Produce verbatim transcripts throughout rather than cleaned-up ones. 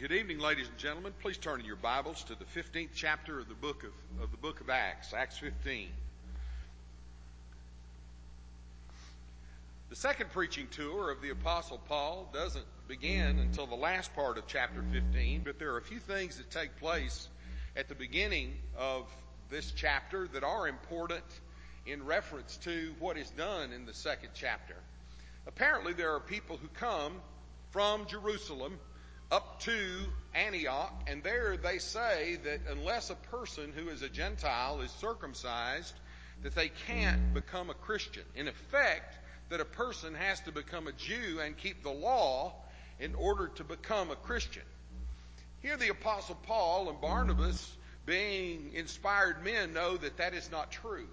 Good evening, ladies and gentlemen. Please turn in your Bibles to the fifteenth chapter of the book of, of the book of Acts, Acts fifteen. The second preaching tour of the Apostle Paul doesn't begin until the last part of chapter fifteen, but there are a few things that take place at the beginning of this chapter that are important in reference to what is done in the second chapter. Apparently, there are people who come from Jerusalem up to Antioch, and there they say that unless a person who is a Gentile is circumcised, that they can't become a Christian. In effect, that a person has to become a Jew and keep the law in order to become a Christian. Here the Apostle Paul and Barnabas, being inspired men, know that that is not true.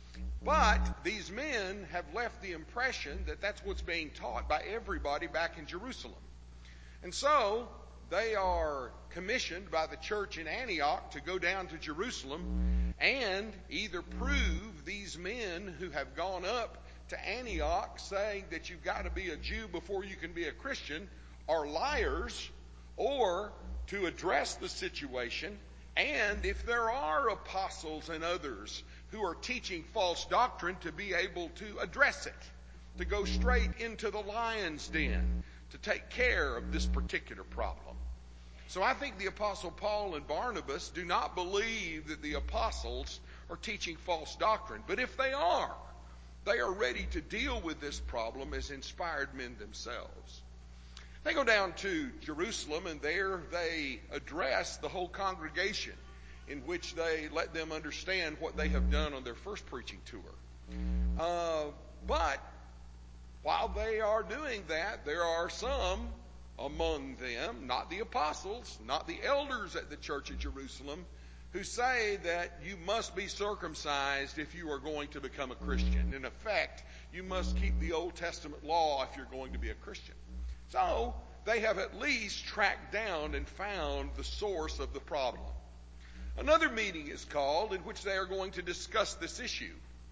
But these men have left the impression that that's what's being taught by everybody back in Jerusalem. And so they are commissioned by the church in Antioch to go down to Jerusalem and either prove these men who have gone up to Antioch saying that you've got to be a Jew before you can be a Christian are liars, or to address the situation, and if there are apostles and others who are teaching false doctrine, to be able to address it, to go straight into the lion's den to take care of this particular problem. So I think the Apostle Paul and Barnabas do not believe that the apostles are teaching false doctrine. But if they are, they are ready to deal with this problem as inspired men themselves. They go down to Jerusalem, and there they address the whole congregation, in which they let them understand what they have done on their first preaching tour. Uh, but while they are doing that, there are some among them, not the apostles, not the elders at the church at Jerusalem, who say that you must be circumcised if you are going to become a Christian. In effect, you must keep the Old Testament law if you're going to be a Christian. So they have at least tracked down and found the source of the problem. Another meeting is called in which they are going to discuss this issue.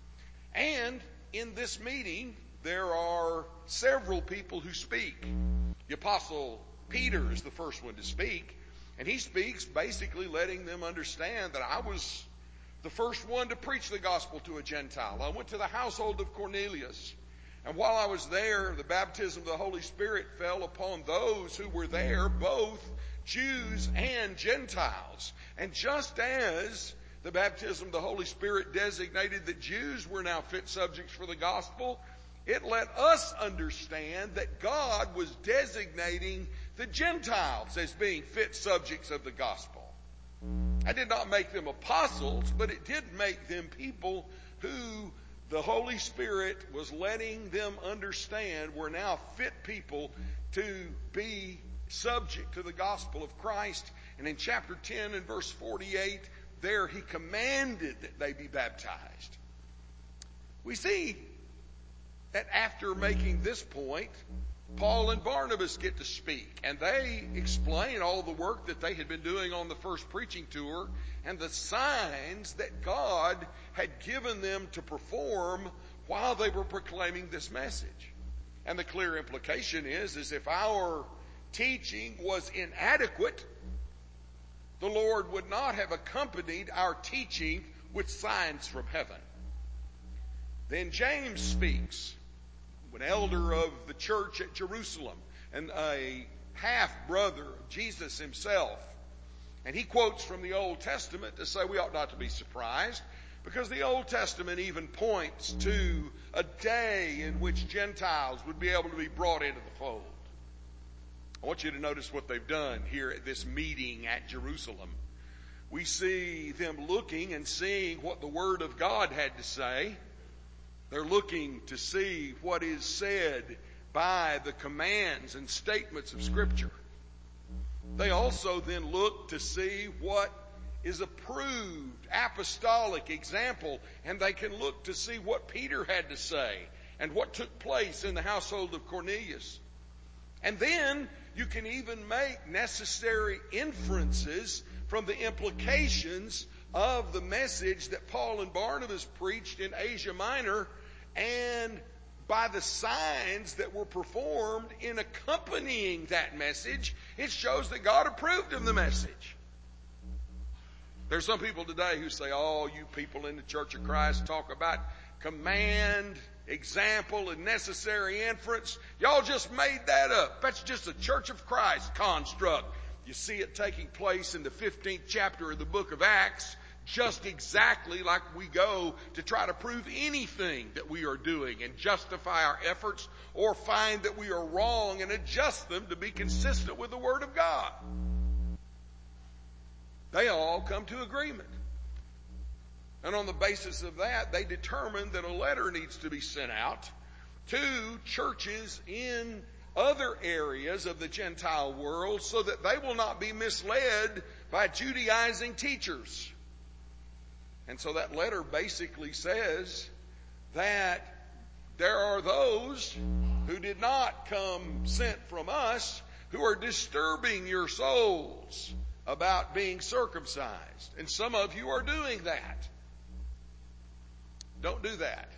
And in this meeting, there are several people who speak. The Apostle Peter is the first one to speak, and he speaks basically letting them understand that I was the first one to preach the gospel to a Gentile. I went to the household of Cornelius, and while I was there, the baptism of the Holy Spirit fell upon those who were there, both Jews and Gentiles. And just as the baptism of the Holy Spirit designated that Jews were now fit subjects for the gospel, it let us understand that God was designating the Gentiles as being fit subjects of the gospel. I did not make them apostles, but it did make them people who the Holy Spirit was letting them understand were now fit people to be subject to the gospel of Christ. And in chapter ten and verse forty-eight, there he commanded that they be baptized. We see that after making this point, Paul and Barnabas get to speak, and they explain all the work that they had been doing on the first preaching tour and the signs that God had given them to perform while they were proclaiming this message. And the clear implication is, is if our teaching was inadequate, the Lord would not have accompanied our teaching with signs from heaven. Then James speaks, an elder of the church at Jerusalem and a half-brother of Jesus himself. And he quotes from the Old Testament to say we ought not to be surprised, because the Old Testament even points to a day in which Gentiles would be able to be brought into the fold. I want you to notice what they've done here at this meeting at Jerusalem. We see them looking and seeing what the Word of God had to say. They're looking to see what is said by the commands and statements of Scripture. They also then look to see what is approved apostolic example, and they can look to see what Peter had to say and what took place in the household of Cornelius. And then you can even make necessary inferences from the implications of the message that Paul and Barnabas preached in Asia Minor and by the signs that were performed in accompanying that message, it shows that God approved of the message. There's some people today who say, oh, you people in the Church of Christ talk about command, example, and necessary inference. Y'all just made that up. That's just a Church of Christ construct. You see it taking place in the fifteenth chapter of the book of Acts, just exactly like we go to try to prove anything that we are doing and justify our efforts or find that we are wrong and adjust them to be consistent with the Word of God. They all come to agreement. And on the basis of that, they determine that a letter needs to be sent out to churches in other areas of the Gentile world so that they will not be misled by Judaizing teachers. And so that letter basically says that there are those who did not come sent from us who are disturbing your souls about being circumcised. And some of you are doing that. Don't do that.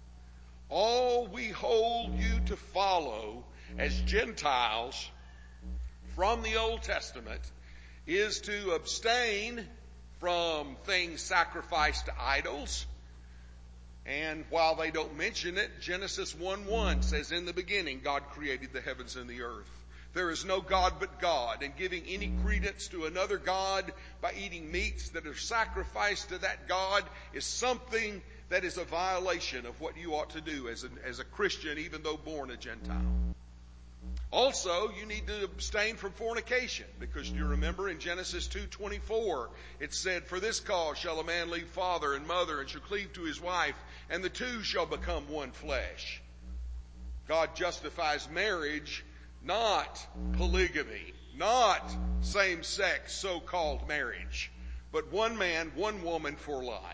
All we hold you to follow as Gentiles from the Old Testament is to abstain from things sacrificed to idols. And while they don't mention it, Genesis one one says, in the beginning God created the heavens and the earth. There is no God but God, and giving any credence to another God by eating meats that are sacrificed to that God is something that is a violation of what you ought to do as a, as a Christian, even though born a Gentile. Also, you need to abstain from fornication, because do you remember in Genesis two twenty-four, it said, for this cause shall a man leave father and mother and shall cleave to his wife, and the two shall become one flesh. God justifies marriage, not polygamy, not same-sex so-called marriage, but one man, one woman for life.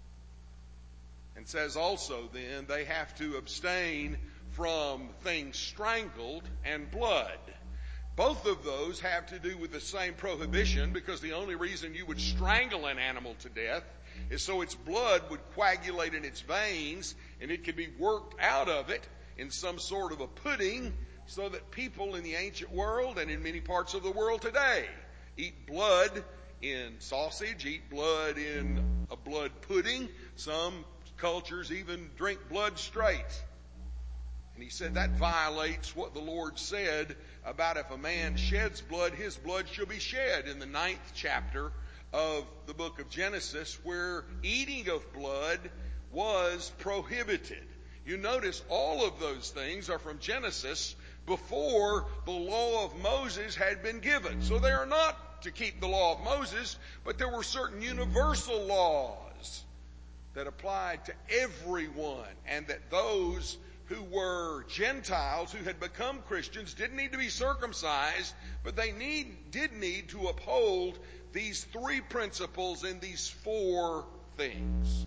And says also then they have to abstain from things strangled and blood. Both of those have to do with the same prohibition, because the only reason you would strangle an animal to death is so its blood would coagulate in its veins and it could be worked out of it in some sort of a pudding, so that people in the ancient world and in many parts of the world today eat blood in sausage, eat blood in a blood pudding. Some cultures even drink blood straight. And he said that violates what the Lord said about if a man sheds blood, his blood shall be shed, in the ninth chapter of the book of Genesis, where eating of blood was prohibited. You notice all of those things are from Genesis before the law of Moses had been given. So they are not to keep the law of Moses, but there were certain universal laws that applied to everyone, and that those who were Gentiles who had become Christians didn't need to be circumcised, but they need, did need to uphold these three principles in these four things.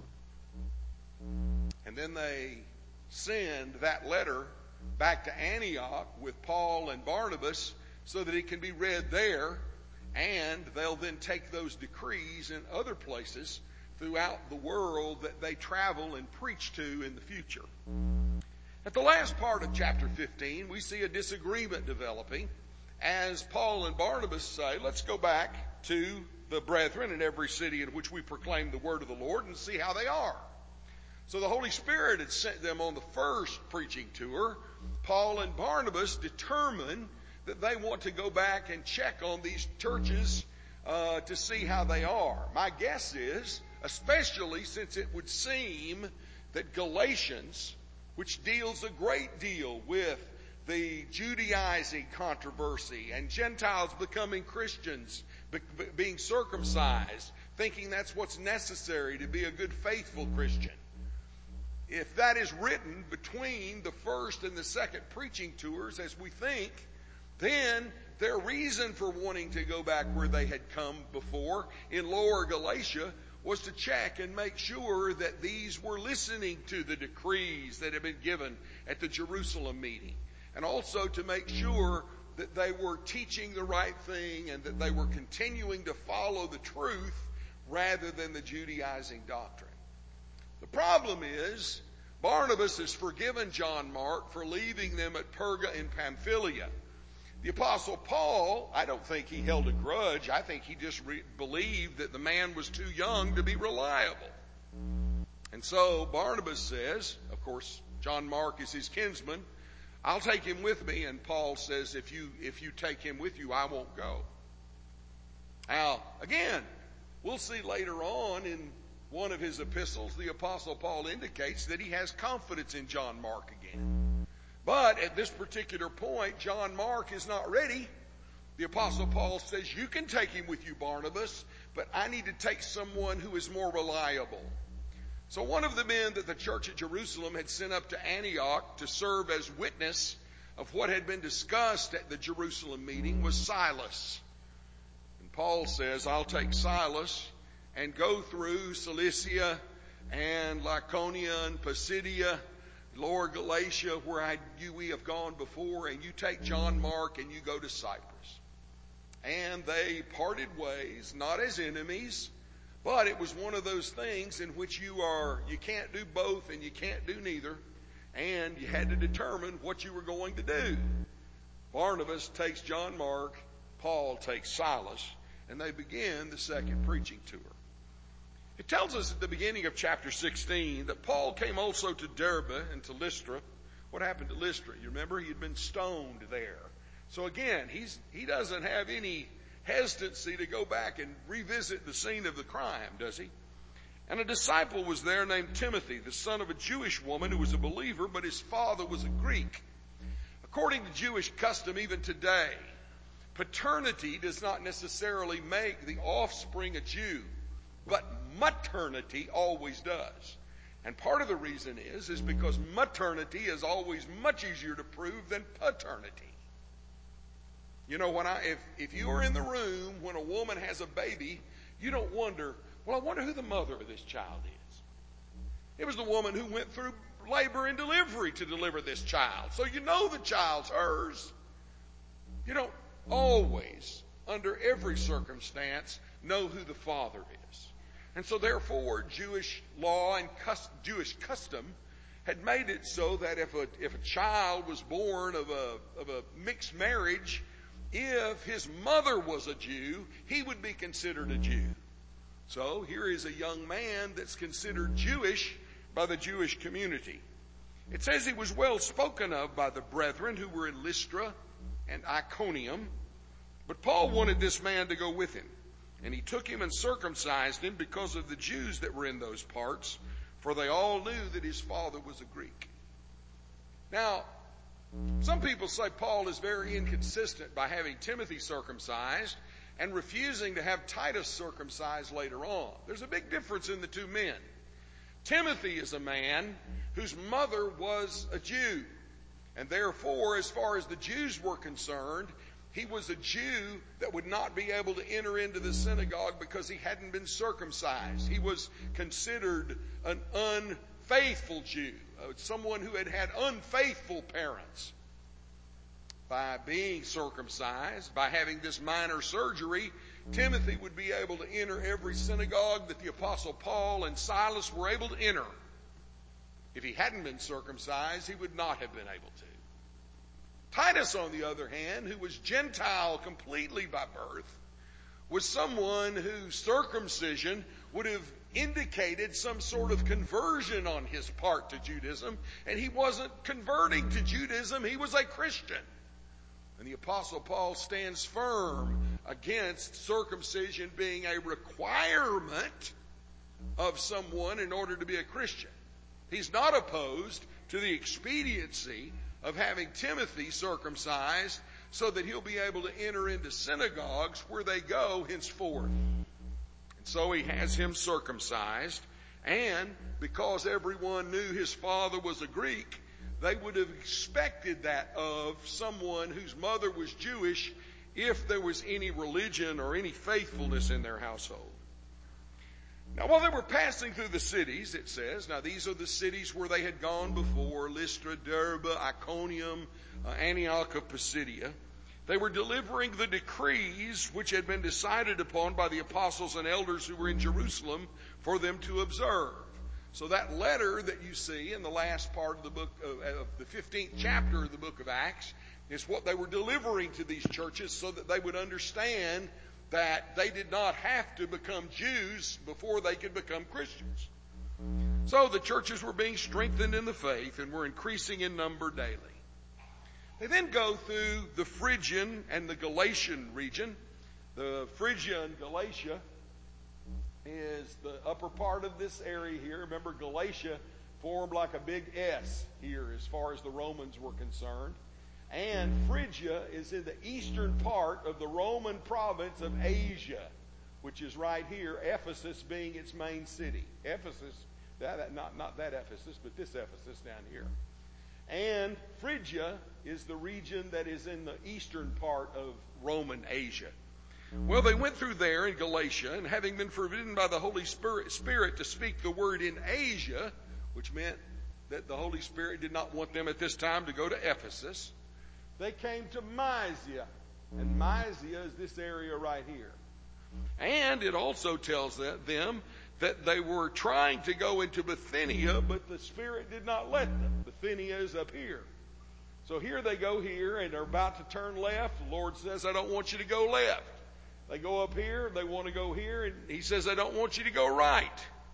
And then they send that letter back to Antioch with Paul and Barnabas so that it can be read there, and they'll then take those decrees in other places throughout the world that they travel and preach to in the future. At the last part of chapter fifteen, we see a disagreement developing as Paul and Barnabas say, let's go back to the brethren in every city in which we proclaim the word of the Lord and see how they are. So the Holy Spirit had sent them on the first preaching tour. Paul and Barnabas determined that they want to go back and check on these churches uh, to see how they are. My guess is, especially since it would seem that Galatians, which deals a great deal with the Judaizing controversy and Gentiles becoming Christians, be, be, being circumcised, thinking that's what's necessary to be a good, faithful Christian. If that is written between the first and the second preaching tours, as we think, then their reason for wanting to go back where they had come before in Lower Galatia was to check and make sure that these were listening to the decrees that had been given at the Jerusalem meeting, and also to make sure that they were teaching the right thing and that they were continuing to follow the truth rather than the Judaizing doctrine. The problem is, Barnabas has forgiven John Mark for leaving them at Perga in Pamphylia. The Apostle Paul, I don't think he held a grudge. I think he just re- believed that the man was too young to be reliable. And so Barnabas says, of course, John Mark is his kinsman, I'll take him with me. And Paul says, if you, if you take him with you, I won't go. Now, again, we'll see later on in one of his epistles, the Apostle Paul indicates that he has confidence in John Mark again. But at this particular point, John Mark is not ready. The Apostle Paul says, you can take him with you, Barnabas, but I need to take someone who is more reliable. So one of the men that the church at Jerusalem had sent up to Antioch to serve as witness of what had been discussed at the Jerusalem meeting was Silas. And Paul says, I'll take Silas and go through Cilicia and Laconia and Pisidia, Lower Galatia, where I, you, we have gone before, and you take John Mark and you go to Cyprus. And they parted ways, not as enemies, but it was one of those things in which you are, you can't do both and you can't do neither, and you had to determine what you were going to do. Barnabas takes John Mark, Paul takes Silas, and they begin the second preaching tour. It tells us at the beginning of chapter sixteen that Paul came also to Derbe and to Lystra. What happened to Lystra? You remember he had been stoned there. So again, he's, he doesn't have any hesitancy to go back and revisit the scene of the crime, does he? And a disciple was there named Timothy, the son of a Jewish woman who was a believer, but his father was a Greek. According to Jewish custom, even today, paternity does not necessarily make the offspring a Jew, but maternity always does. And part of the reason is, is because maternity is always much easier to prove than paternity. You know, when I, if, if you are in the room when a woman has a baby, you don't wonder, well, I wonder who the mother of this child is. It was the woman who went through labor and delivery to deliver this child. So you know the child's hers. You don't always, under every circumstance, know who the father is. And so therefore, Jewish law and cus- Jewish custom had made it so that if a, if a child was born of a, of a mixed marriage, if his mother was a Jew, he would be considered a Jew. So here is a young man that's considered Jewish by the Jewish community. It says he was well spoken of by the brethren who were in Lystra and Iconium. But Paul wanted this man to go with him. And he took him and circumcised him because of the Jews that were in those parts, for they all knew that his father was a Greek. Now, some people say Paul is very inconsistent by having Timothy circumcised and refusing to have Titus circumcised later on. There's a big difference in the two men. Timothy is a man whose mother was a Jew. And therefore, as far as the Jews were concerned, he was a Jew that would not be able to enter into the synagogue because he hadn't been circumcised. He was considered an unfaithful Jew, someone who had had unfaithful parents. By being circumcised, by having this minor surgery, Timothy would be able to enter every synagogue that the Apostle Paul and Silas were able to enter. If he hadn't been circumcised, he would not have been able to. Titus, on the other hand, who was Gentile completely by birth, was someone whose circumcision would have indicated some sort of conversion on his part to Judaism, and he wasn't converting to Judaism, he was a Christian. And the Apostle Paul stands firm against circumcision being a requirement of someone in order to be a Christian. He's not opposed to the expediency of having Timothy circumcised so that he'll be able to enter into synagogues where they go henceforth. And so he has him circumcised, and because everyone knew his father was a Greek, they would have expected that of someone whose mother was Jewish if there was any religion or any faithfulness in their household. Now, while they were passing through the cities, it says, now these are the cities where they had gone before, Lystra, Derbe, Iconium, uh, Antioch of Pisidia. They were delivering the decrees which had been decided upon by the apostles and elders who were in Jerusalem for them to observe. So that letter that you see in the last part of the book of, of the fifteenth chapter of the book of Acts is what they were delivering to these churches so that they would understand that they did not have to become Jews before they could become Christians. So the churches were being strengthened in the faith and were increasing in number daily. They then go through the Phrygian and the Galatian region. The Phrygia and Galatia is the upper part of this area here. Remember, Galatia formed like a big S here as far as the Romans were concerned. And Phrygia is in the eastern part of the Roman province of Asia, which is right here, Ephesus being its main city. Ephesus, that, that, not, not that Ephesus, but this Ephesus down here. And Phrygia is the region that is in the eastern part of Roman Asia. Well, they went through there in Galatia, and having been forbidden by the Holy Spirit, Spirit to speak the word in Asia, which meant that the Holy Spirit did not want them at this time to go to Ephesus, they came to Mysia. And Mysia is this area right here. And it also tells them that they were trying to go into Bithynia, but the Spirit did not let them. Bithynia is up here. So here they go here, and they're about to turn left. The Lord says, I don't want you to go left. They go up here, they want to go here, and He says, I don't want you to go right.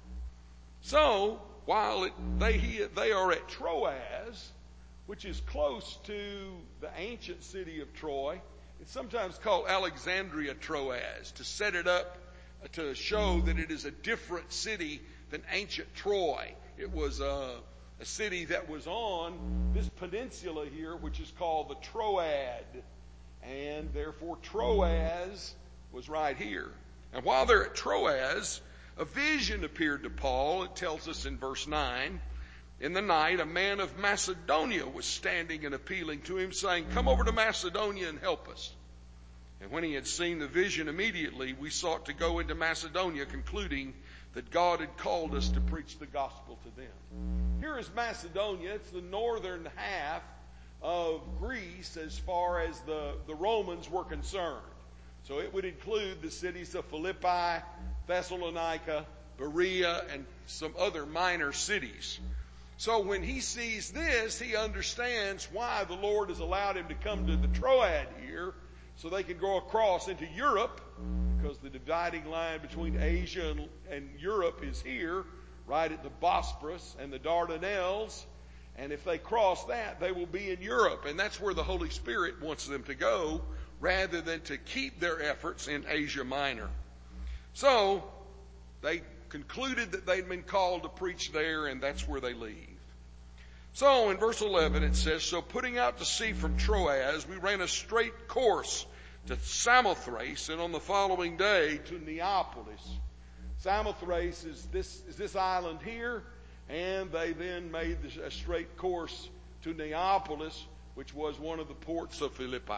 So, while it, they, he, they are at Troas, which is close to the ancient city of Troy, it's sometimes called Alexandria Troas, to set it up to show that it is a different city than ancient Troy. It was a, a city that was on this peninsula here, which is called the Troad. And therefore Troas was right here. And while they're at Troas, a vision appeared to Paul. It tells us in verse nine, in the night, a man of Macedonia was standing and appealing to him, saying, come over to Macedonia and help us. And when he had seen the vision, immediately we sought to go into Macedonia, concluding that God had called us to preach the gospel to them. Here is Macedonia. It's the northern half of Greece as far as the, the Romans were concerned. So it would include the cities of Philippi, Thessalonica, Berea, and some other minor cities. So when he sees this, he understands why the Lord has allowed him to come to the Troad here, so they can go across into Europe, because the dividing line between Asia and, and Europe is here, right at the Bosporus and the Dardanelles. And if they cross that, they will be in Europe. And that's where the Holy Spirit wants them to go, rather than to keep their efforts in Asia Minor. So they concluded that they'd been called to preach there, and that's where they leave. So in verse eleven it says, so putting out to sea from Troas, we ran a straight course to Samothrace, and on the following day to Neapolis. Samothrace is this, is this island here, and they then made a straight course to Neapolis, which was one of the ports of Philippi.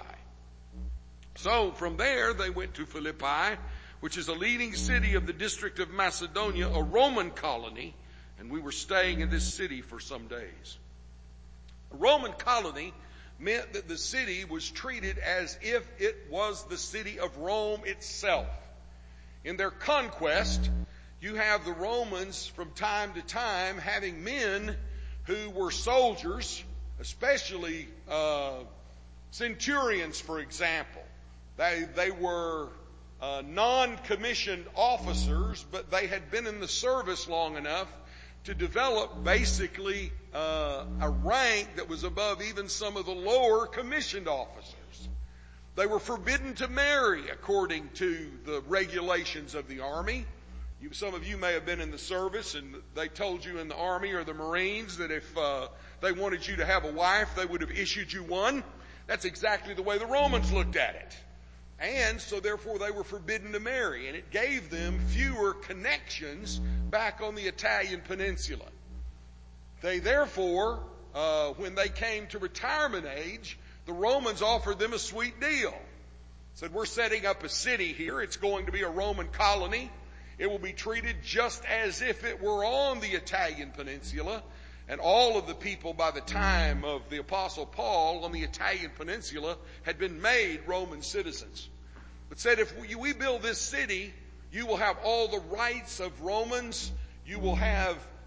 So from there they went to Philippi, which is a leading city of the district of Macedonia, a Roman colony, and we were staying in this city for some days. A Roman colony meant that the city was treated as if it was the city of Rome itself. In their conquest, you have the Romans from time to time having men who were soldiers, especially uh, centurions, for example. They, they were uh, non-commissioned officers, but they had been in the service long enough to develop basically uh, a rank that was above even some of the lower commissioned officers. They were forbidden to marry according to the regulations of the army. You, some of you may have been in the service, and they told you in the Army or the Marines that if uh, they wanted you to have a wife, they would have issued you one. That's exactly the way the Romans looked at it. And so therefore they were forbidden to marry, and it gave them fewer connections back on the Italian peninsula. They therefore, uh, when they came to retirement age, the Romans offered them a sweet deal. Said, we're setting up a city here. It's going to be a Roman colony. It will be treated just as if it were on the Italian peninsula. And all of the people by the time of the Apostle Paul on the Italian peninsula had been made Roman citizens. But said, if we, we build this city, you will have all the rights of Romans. You will have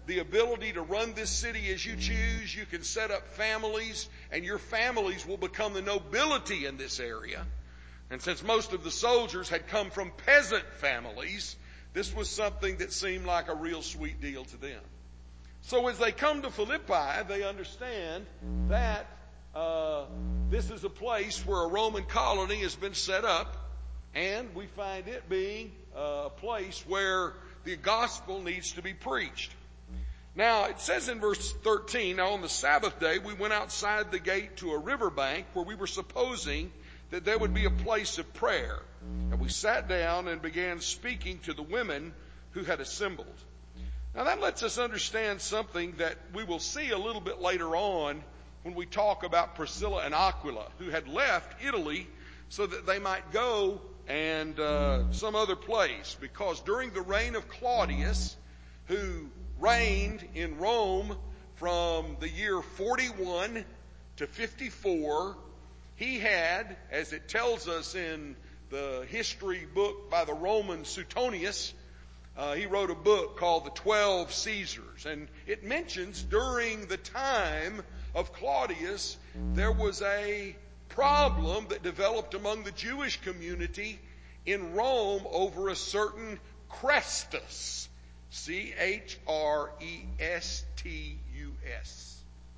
the ability to run this city as you choose. You can set up families, and your families will become the nobility in this area. And since most of the soldiers had come from peasant families, this was something that seemed like a real sweet deal to them. So as they come to Philippi, they understand that uh, this is a place where a Roman colony has been set up, and we find it being uh, a place where the gospel needs to be preached. Now, it says in verse thirteen, now on the Sabbath day, we went outside the gate to a riverbank where we were supposing that there would be a place of prayer. And we sat down and began speaking to the women who had assembled. Now that lets us understand something that we will see a little bit later on when we talk about Priscilla and Aquila, who had left Italy so that they might go and uh, some other place. Because during the reign of Claudius, who reigned in Rome from the year forty-one to fifty-four, he had, as it tells us in the history book by the Roman Suetonius, uh, he wrote a book called The Twelve Caesars. And it mentions during the time of Claudius, there was a problem that developed among the Jewish community in Rome over a certain Chrestus. C H R E S T U S.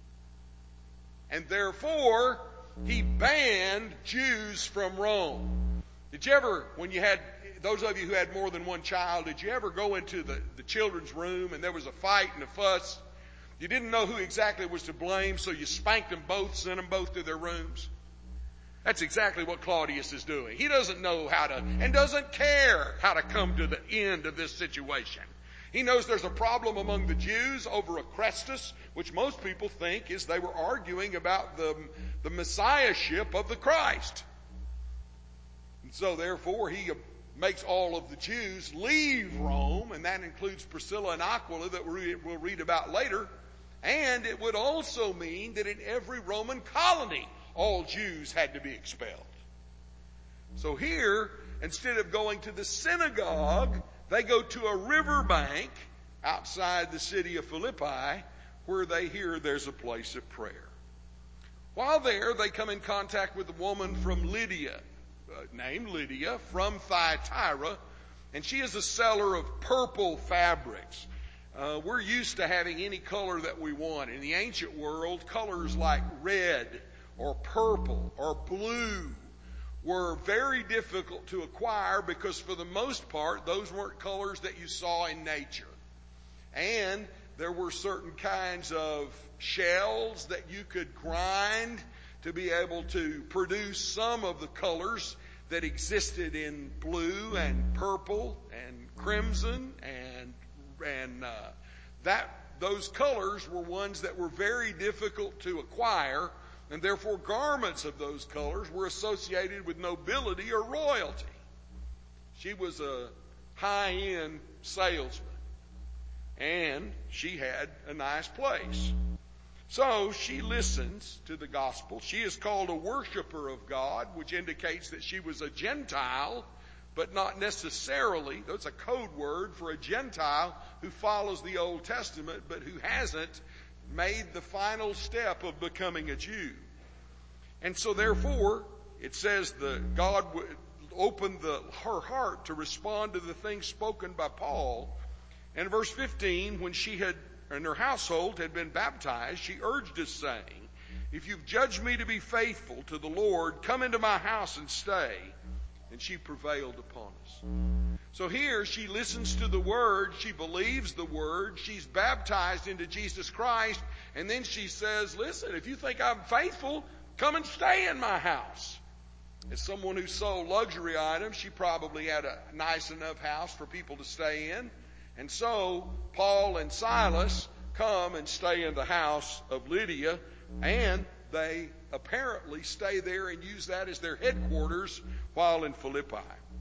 And therefore, he banned Jews from Rome. Did you ever, when you had, those of you who had more than one child, did you ever go into the, the children's room and there was a fight and a fuss? You didn't know who exactly was to blame, so you spanked them both, sent them both to their rooms? That's exactly what Claudius is doing. He doesn't know how to, and doesn't care how to come to the end of this situation. He knows there's a problem among the Jews over a Chrestus, which most people think is they were arguing about the, the messiahship of the Christ. And so therefore he makes all of the Jews leave Rome, and that includes Priscilla and Aquila that we'll read about later. And it would also mean that in every Roman colony, all Jews had to be expelled. So here, instead of going to the synagogue, they go to a riverbank outside the city of Philippi where they hear there's a place of prayer. While there, they come in contact with a woman from Lydia, uh, named Lydia, from Thyatira, and she is a seller of purple fabrics. Uh, we're used to having any color that we want. In the ancient world, colors like red or purple or blue were very difficult to acquire because for the most part, those weren't colors that you saw in nature. And there were certain kinds of shells that you could grind to be able to produce some of the colors that existed in blue and purple and crimson and and uh, that those colors were ones that were very difficult to acquire. And therefore garments of those colors were associated with nobility or royalty. She was a high-end salesman. And she had a nice place. So she listens to the gospel. She is called a worshiper of God, which indicates that she was a Gentile, but not necessarily. That's a code word for a Gentile who follows the Old Testament, but who hasn't made the final step of becoming a Jew. And so therefore, it says that God would open the, her heart to respond to the things spoken by Paul. And verse fifteen, when she had, and her household had been baptized, she urged us, saying, if you've judged me to be faithful to the Lord, come into my house and stay. And she prevailed upon us. So here she listens to the word, she believes the word, she's baptized into Jesus Christ, and then she says, listen, if you think I'm faithful, come and stay in my house. As someone who sold luxury items, she probably had a nice enough house for people to stay in. And so Paul and Silas come and stay in the house of Lydia, and they apparently stay there and use that as their headquarters while in Philippi.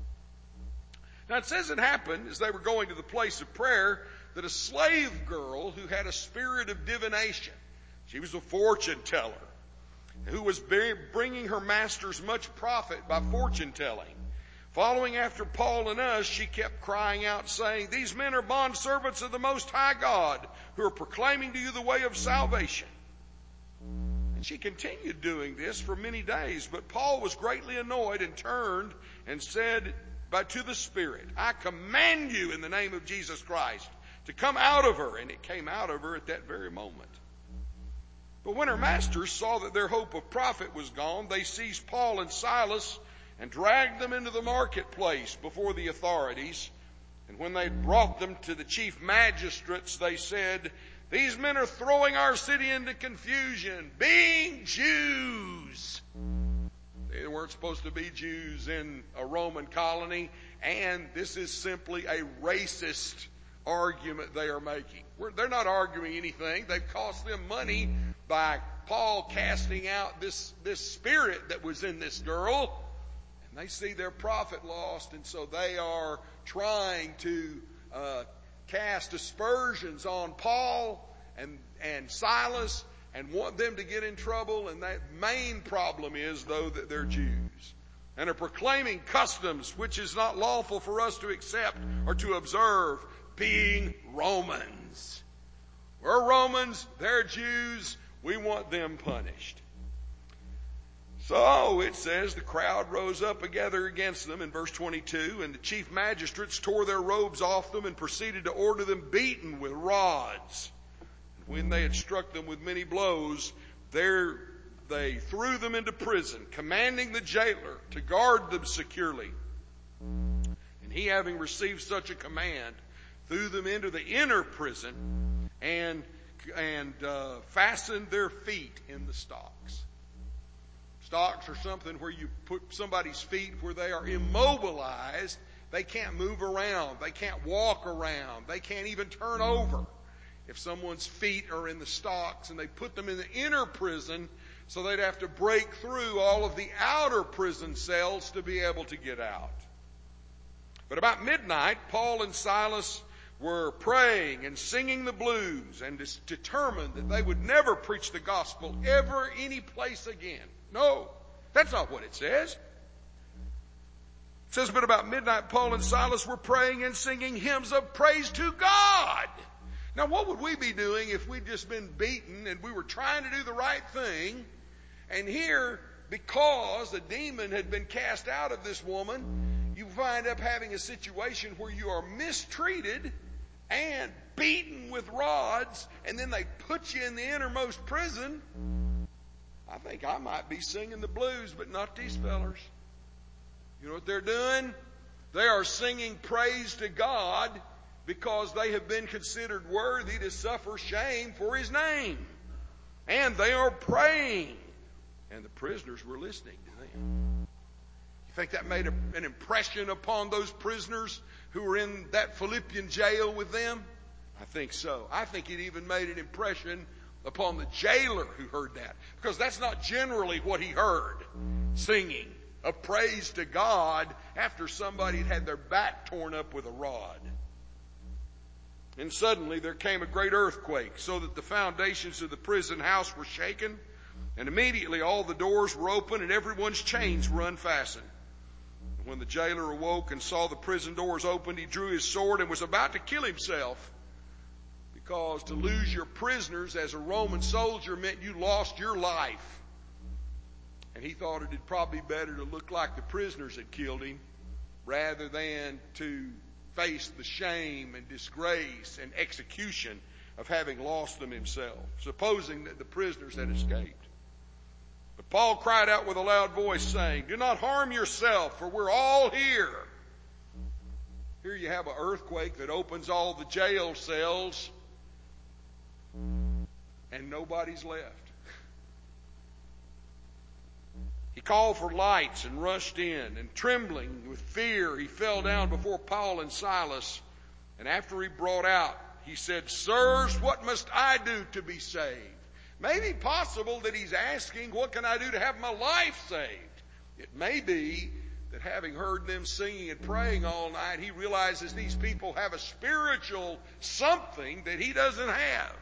Now it says it happened as they were going to the place of prayer that a slave girl who had a spirit of divination, she was a fortune teller, who was bringing her masters much profit by fortune telling, Following after Paul and us, she kept crying out, saying, "These men are bondservants of the Most High God, who are proclaiming to you the way of salvation." And she continued doing this for many days. But Paul was greatly annoyed and turned and said but to the spirit, "I command you in the name of Jesus Christ to come out of her." And it came out of her at that very moment. But when her masters saw that their hope of profit was gone, they seized Paul and Silas and dragged them into the marketplace before the authorities. And when they brought them to the chief magistrates, they said, "These men are throwing our city into confusion, being Jews." They weren't supposed to be Jews in a Roman colony, and this is simply a racist argument they are making. They're not arguing anything. They've cost them money by Paul casting out this, this spirit that was in this girl. They see their profit lost, and so they are trying to uh, cast aspersions on Paul and, and Silas and want them to get in trouble. And that main problem is, though, that they're Jews and are proclaiming customs which is not lawful for us to accept or to observe, being Romans. We're Romans, they're Jews, we want them punished. So it says the crowd rose up together against them in verse twenty-two, and the chief magistrates tore their robes off them and proceeded to order them beaten with rods. And when they had struck them with many blows, there they threw them into prison, commanding the jailer to guard them securely. And he, having received such a command, threw them into the inner prison and and uh, fastened their feet in the stocks. Stocks are something where you put somebody's feet where they are immobilized. They can't move around. They can't walk around. They can't even turn over. If someone's feet are in the stocks, and they put them in the inner prison, so they'd have to break through all of the outer prison cells to be able to get out. But about midnight, Paul and Silas were praying and singing the blues and determined that they would never preach the gospel ever any place again. No, that's not what it says. It says, but about midnight, Paul and Silas were praying and singing hymns of praise to God. Now, what would we be doing if we'd just been beaten and we were trying to do the right thing? And here, because a demon had been cast out of this woman, you wind up having a situation where you are mistreated and beaten with rods, and then they put you in the innermost prison. I think I might be singing the blues, but not these fellers. You know what they're doing? They are singing praise to God because they have been considered worthy to suffer shame for His name. And they are praying. And the prisoners were listening to them. You think that made a, an impression upon those prisoners who were in that Philippian jail with them? I think so. I think it even made an impression upon the jailer who heard that. Because that's not generally what he heard. Singing of praise to God after somebody had had their back torn up with a rod. And suddenly there came a great earthquake, so that the foundations of the prison house were shaken. And immediately all the doors were open and everyone's chains were unfastened. And when the jailer awoke and saw the prison doors opened, he drew his sword and was about to kill himself. Because to lose your prisoners as a Roman soldier meant you lost your life. And he thought it'd probably be better to look like the prisoners had killed him rather than to face the shame and disgrace and execution of having lost them himself, supposing that the prisoners had escaped. But Paul cried out with a loud voice, saying, "Do not harm yourself, for we're all here." Here you have an earthquake that opens all the jail cells, and nobody's left. He called for lights and rushed in, and trembling with fear, he fell down before Paul and Silas. And after he brought out, he said, "Sirs, what must I do to be saved?" Maybe possible that he's asking, what can I do to have my life saved? It may be that having heard them singing and praying all night, he realizes these people have a spiritual something that he doesn't have.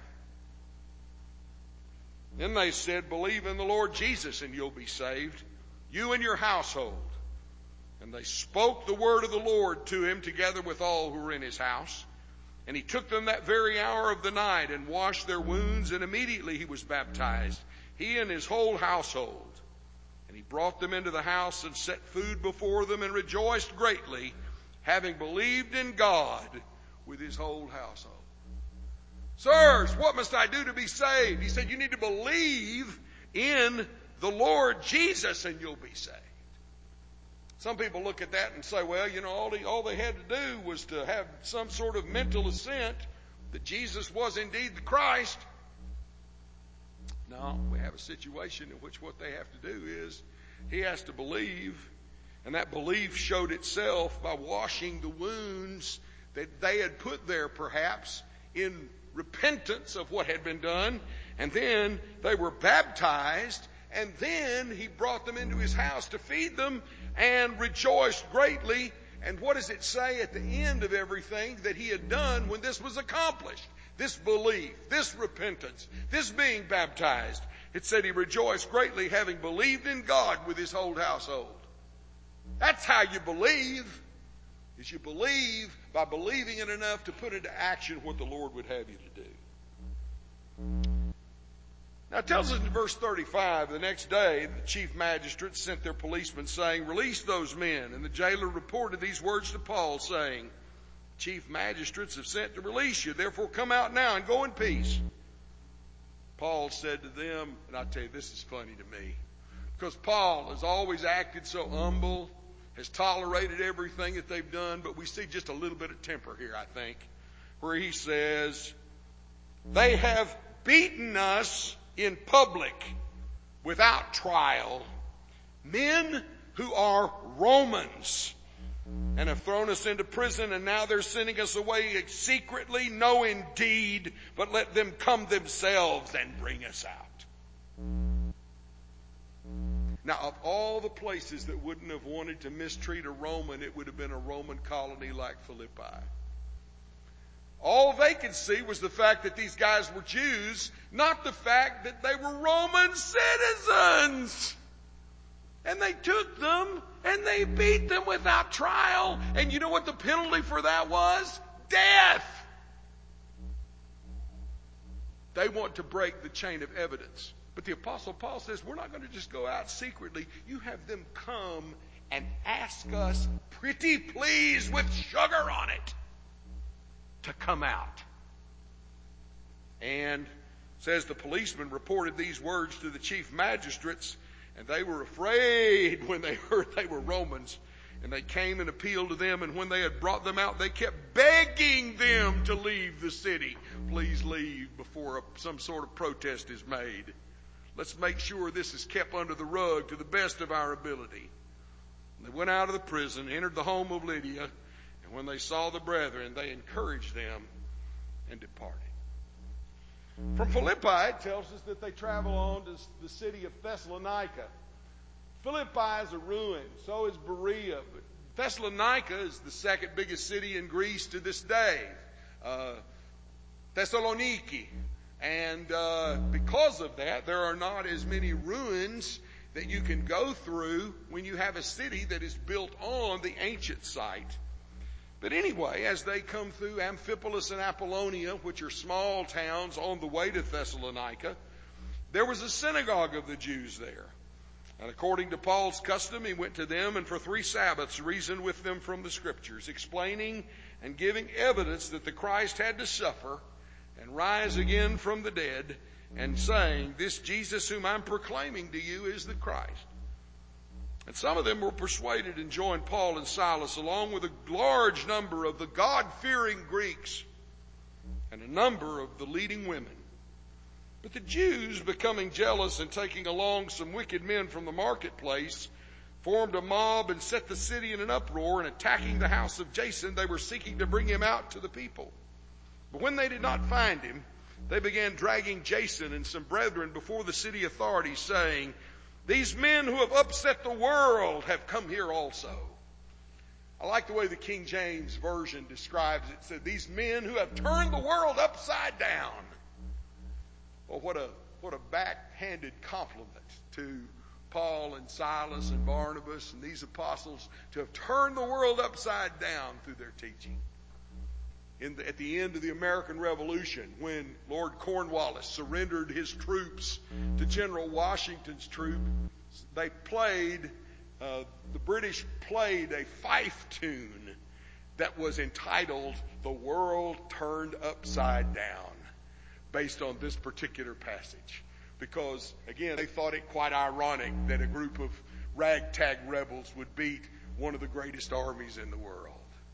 Then they said, "Believe in the Lord Jesus and you'll be saved, you and your household." And they spoke the word of the Lord to him together with all who were in his house. And he took them that very hour of the night and washed their wounds, and immediately he was baptized, he and his whole household. And he brought them into the house and set food before them and rejoiced greatly, having believed in God with his whole household. Sirs, what must I do to be saved? He said, you need to believe in the Lord Jesus and you'll be saved. Some people look at that and say, well, you know, all they, all they had to do was to have some sort of mental assent that Jesus was indeed the Christ. No, we have a situation in which what they have to do is he has to believe, and that belief showed itself by washing the wounds that they had put there perhaps in repentance of what had been done, and then they were baptized, and then he brought them into his house to feed them and rejoiced greatly. And what does it say at the end of everything that he had done when this was accomplished? This belief, this repentance, this being baptized. It said he rejoiced greatly, having believed in God with his whole household. That's how you believe, is you believe by believing it enough to put into action what the Lord would have you to do. Now it tells us in verse thirty-five, the next day the chief magistrates sent their policemen saying, release those men. And the jailer reported these words to Paul saying, chief magistrates have sent to release you. Therefore come out now and go in peace. Paul said to them, and I tell you, this is funny to me, because Paul has always acted so humble, has tolerated everything that they've done, but we see just a little bit of temper here, I think, where he says, they have beaten us in public without trial, men who are Romans, and have thrown us into prison, and now they're sending us away secretly. No, indeed, but let them come themselves and bring us out. Now, of all the places that wouldn't have wanted to mistreat a Roman, it would have been a Roman colony like Philippi. All they could see was the fact that these guys were Jews, not the fact that they were Roman citizens. And they took them and they beat them without trial. And you know what the penalty for that was? Death. They want to break the chain of evidence. But the Apostle Paul says, we're not going to just go out secretly. You have them come and ask us, pretty please, with sugar on it, to come out. And says the policeman reported these words to the chief magistrates, and they were afraid when they heard they were Romans. And they came and appealed to them, and when they had brought them out, they kept begging them to leave the city. Please leave before a, some sort of protest is made. Let's make sure this is kept under the rug to the best of our ability. And they went out of the prison, entered the home of Lydia, and when they saw the brethren, they encouraged them and departed. From Philippi, it tells us that they travel on to the city of Thessalonica. Philippi is a ruin, so is Berea. But Thessalonica is the second biggest city in Greece to this day. Uh, Thessaloniki. And uh, because of that, there are not as many ruins that you can go through when you have a city that is built on the ancient site. But anyway, as they come through Amphipolis and Apollonia, which are small towns on the way to Thessalonica, there was a synagogue of the Jews there. And according to Paul's custom, he went to them and for three Sabbaths reasoned with them from the Scriptures, explaining and giving evidence that the Christ had to suffer and rise again from the dead, and saying, this Jesus whom I'm proclaiming to you is the Christ. And some of them were persuaded and joined Paul and Silas, along with a large number of the God-fearing Greeks and a number of the leading women. But the Jews, becoming jealous and taking along some wicked men from the marketplace, formed a mob and set the city in an uproar, and attacking the house of Jason, they were seeking to bring him out to the people. But when they did not find him, they began dragging Jason and some brethren before the city authorities, saying, these men who have upset the world have come here also. I like the way the King James Version describes it. It said, these men who have turned the world upside down. Well, what a, what a backhanded compliment to Paul and Silas and Barnabas and these apostles to have turned the world upside down through their teaching. In the, at the end of the American Revolution, when Lord Cornwallis surrendered his troops to General Washington's troops, they played, uh, the British played a fife tune that was entitled "The World Turned Upside Down," based on this particular passage. Because, again, they thought it quite ironic that a group of ragtag rebels would beat one of the greatest armies in the world.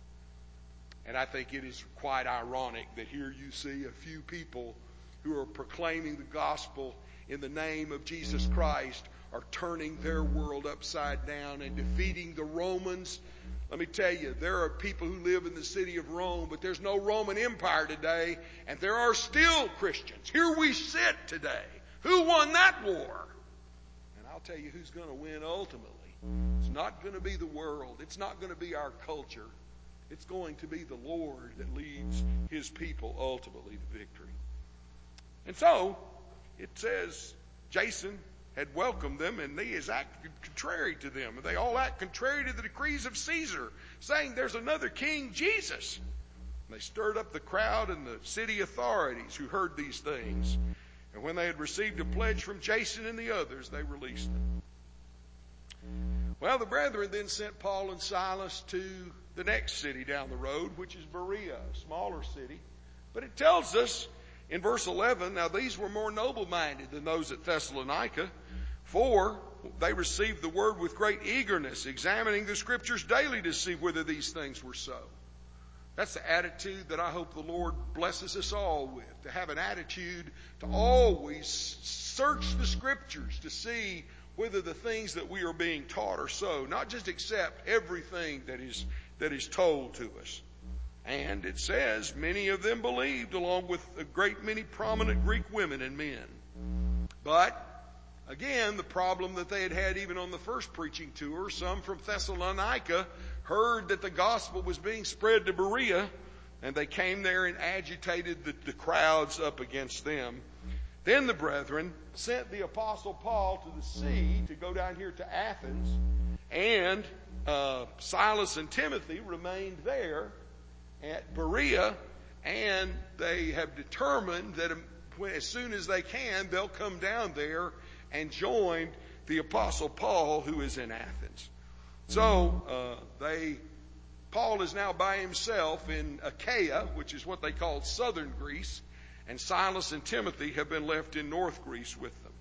And I think it is quite ironic that here you see a few people who are proclaiming the gospel in the name of Jesus Christ are turning their world upside down and defeating the Romans. Let me tell you, there are people who live in the city of Rome, but there's no Roman Empire today, and there are still Christians. Here we sit today. Who won that war? And I'll tell you who's going to win ultimately. It's not going to be the world. It's not going to be our culture. It's going to be the Lord that leads His people ultimately to victory. And so, it says Jason had welcomed them, and he has acted contrary to them. And they all act contrary to the decrees of Caesar, saying there's another king, Jesus. And they stirred up the crowd and the city authorities who heard these things. And when they had received a pledge from Jason and the others, they released them. Well, the brethren then sent Paul and Silas to the next city down the road, which is Berea, a smaller city. But it tells us in verse eleven, now these were more noble-minded than those at Thessalonica, for they received the word with great eagerness, examining the Scriptures daily to see whether these things were so. That's the attitude that I hope the Lord blesses us all with, to have an attitude to always search the Scriptures to see whether the things that we are being taught are so, not just accept everything that is that is told to us. And it says many of them believed, along with a great many prominent Greek women and men. But again, the problem that they had had even on the first preaching tour, some from Thessalonica heard that the gospel was being spread to Berea, and they came there and agitated the, the crowds up against them. Then the brethren sent the apostle Paul to the sea to go down here to Athens, and uh, Silas and Timothy remained there at Berea, and they have determined that when, as soon as they can, they'll come down there and join the apostle Paul, who is in Athens. So uh, they, Paul is now by himself in Achaia, which is what they call southern Greece, and Silas and Timothy have been left in North Greece with them.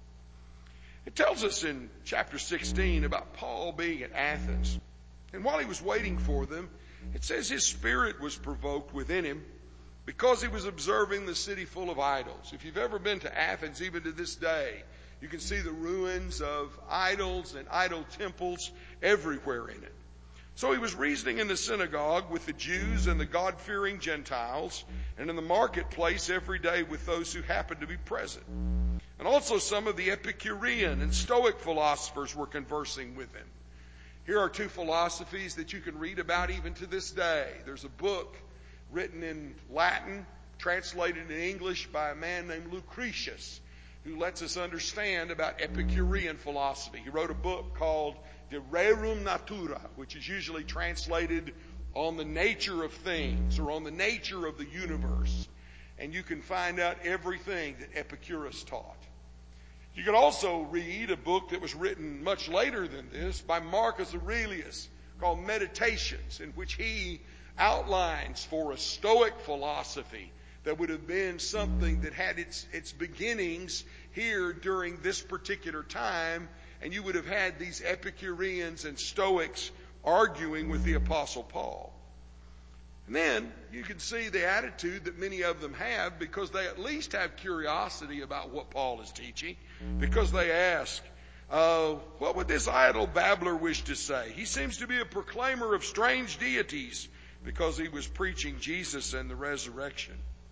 It tells us in chapter sixteen about Paul being at Athens. And while he was waiting for them, it says his spirit was provoked within him because he was observing the city full of idols. If you've ever been to Athens, even to this day, you can see the ruins of idols and idol temples everywhere in it. So he was reasoning in the synagogue with the Jews and the God-fearing Gentiles, and in the marketplace every day with those who happened to be present. And also some of the Epicurean and Stoic philosophers were conversing with him. Here are two philosophies that you can read about even to this day. There's a book written in Latin, translated in English by a man named Lucretius, who lets us understand about Epicurean philosophy. He wrote a book called De Rerum Natura, which is usually translated on the nature of things or on the nature of the universe. And you can find out everything that Epicurus taught. You can also read a book that was written much later than this by Marcus Aurelius called Meditations, in which he outlines for a Stoic philosophy that would have been something that had its, its beginnings here during this particular time, and you would have had these Epicureans and Stoics arguing with the Apostle Paul. And then you can see the attitude that many of them have, because they at least have curiosity about what Paul is teaching, because they ask, uh, what would this idle babbler wish to say? He seems to be a proclaimer of strange deities, because he was preaching Jesus and the resurrection.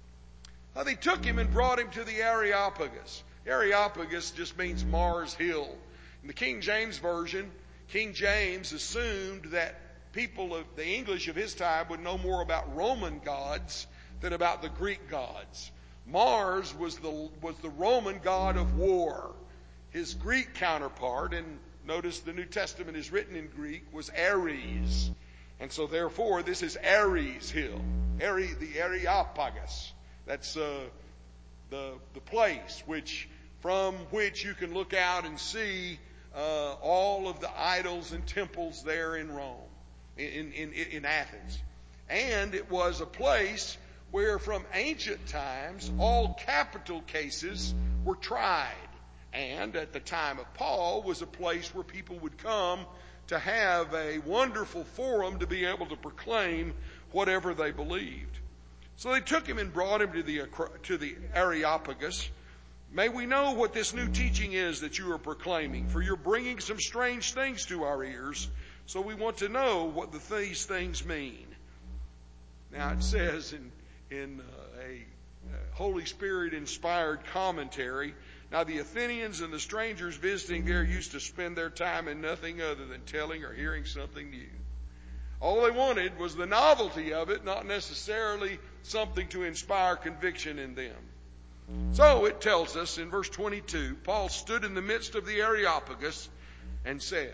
Now, they took him and brought him to the Areopagus. Areopagus just means Mars Hill. In the King James Version, King James assumed that people of the English of his time would know more about Roman gods than about the Greek gods. Mars was the, was the Roman god of war. His Greek counterpart, and notice the New Testament is written in Greek, was Ares. And so therefore, this is Ares Hill. Are, the Areopagus. That's uh, the, the place which, from which you can look out and see uh, all of the idols and temples there in Rome, in, in, in Athens. And it was a place where from ancient times all capital cases were tried. And at the time of Paul was a place where people would come to have a wonderful forum to be able to proclaim whatever they believed. So they took him and brought him to the, to the Areopagus. May we know what this new teaching is that you are proclaiming, for you're bringing some strange things to our ears, so we want to know what the, these things mean. Now it says in, in uh, a uh, Holy Spirit inspired commentary, now the Athenians and the strangers visiting there used to spend their time in nothing other than telling or hearing something new. All they wanted was the novelty of it, not necessarily something to inspire conviction in them. So it tells us in verse twenty-two, Paul stood in the midst of the Areopagus and said,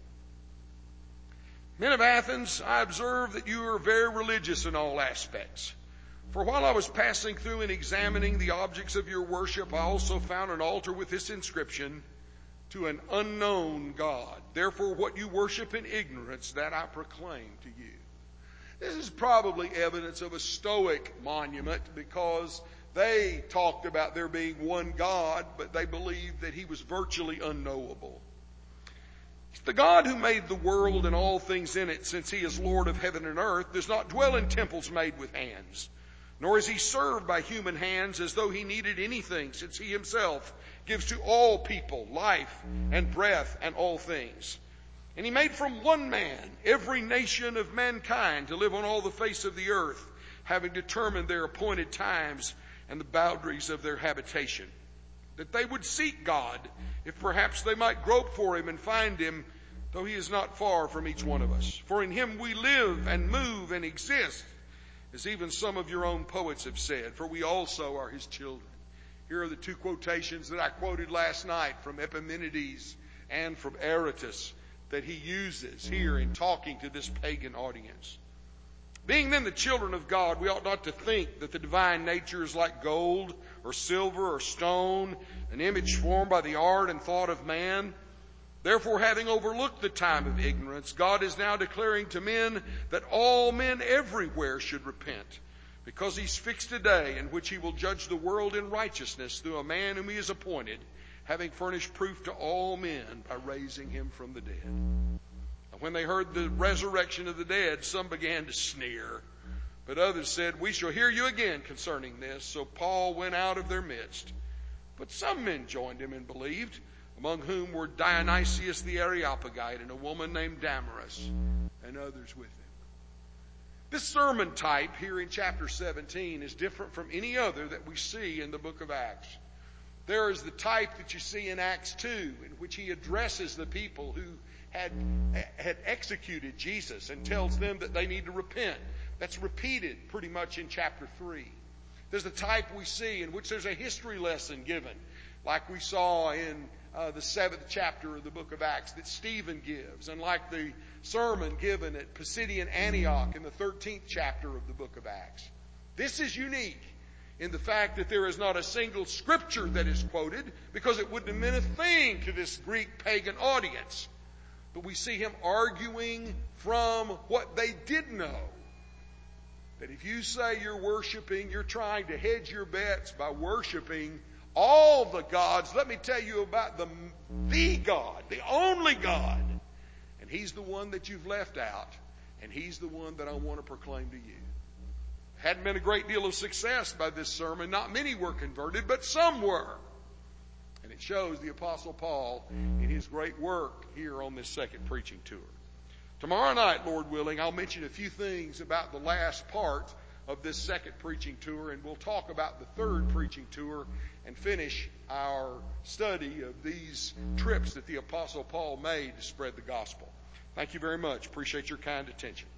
Men of Athens, I observe that you are very religious in all aspects. For while I was passing through and examining the objects of your worship, I also found an altar with this inscription, to an unknown God. Therefore, what you worship in ignorance, that I proclaim to you. This is probably evidence of a Stoic monument, because they talked about there being one God, but they believed that he was virtually unknowable. The God who made the world and all things in it, since he is Lord of heaven and earth, does not dwell in temples made with hands, nor is he served by human hands as though he needed anything, since he himself gives to all people life and breath and all things. And he made from one man every nation of mankind to live on all the face of the earth, having determined their appointed times and the boundaries of their habitation, that they would seek God, if perhaps they might grope for him and find him, though he is not far from each one of us. For in him we live and move and exist, as even some of your own poets have said, for we also are his children. Here are the two quotations that I quoted last night from Epimenides and from Aratus that he uses here in talking to this pagan audience. Being then the children of God, we ought not to think that the divine nature is like gold or silver or stone, an image formed by the art and thought of man. Therefore, having overlooked the time of ignorance, God is now declaring to men that all men everywhere should repent, because he's fixed a day in which he will judge the world in righteousness through a man whom he has appointed, having furnished proof to all men by raising him from the dead. And when they heard the resurrection of the dead, some began to sneer, but others said, We shall hear you again concerning this. So Paul went out of their midst. But some men joined him and believed, among whom were Dionysius the Areopagite and a woman named Damaris, and others with him. This sermon type here in chapter seventeen is different from any other that we see in the book of Acts. There is the type that you see in Acts two, in which he addresses the people who had, had executed Jesus and tells them that they need to repent. That's repeated pretty much in chapter three. There's the type we see in which there's a history lesson given, like we saw in uh, the seventh chapter of the book of Acts that Stephen gives, and like the sermon given at Pisidian Antioch in the thirteenth chapter of the book of Acts. This is unique in the fact that there is not a single scripture that is quoted, because it wouldn't have meant a thing to this Greek pagan audience. But we see him arguing from what they did know. That if you say you're worshiping, you're trying to hedge your bets by worshiping all the gods. Let me tell you about the, the God, the only God. And he's the one that you've left out. And he's the one that I want to proclaim to you. Hadn't been a great deal of success by this sermon. Not many were converted, but some were. And it shows the Apostle Paul in his great work here on this second preaching tour. Tomorrow night, Lord willing, I'll mention a few things about the last part of this second preaching tour, and we'll talk about the third preaching tour and finish our study of these trips that the Apostle Paul made to spread the gospel. Thank you very much. Appreciate your kind attention.